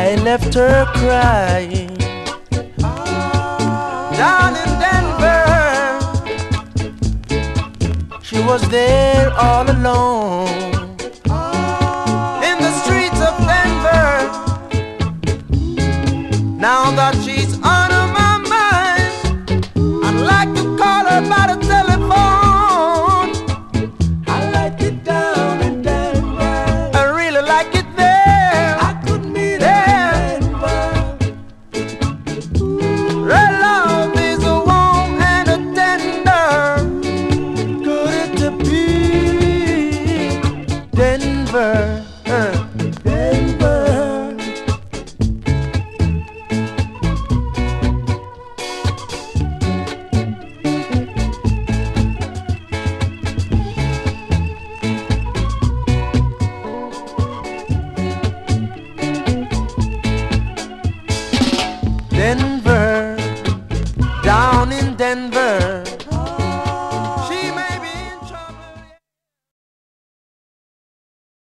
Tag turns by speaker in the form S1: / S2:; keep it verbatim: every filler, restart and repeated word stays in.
S1: I left her crying down in Denver. She was there all alone in the streets of Denver. Now that she's on my mind, I'd like to call her by the telephone. I like it down in Denver. I really like it there. I couldn't be there. Her love is a warm and a tender. Could it be Denver?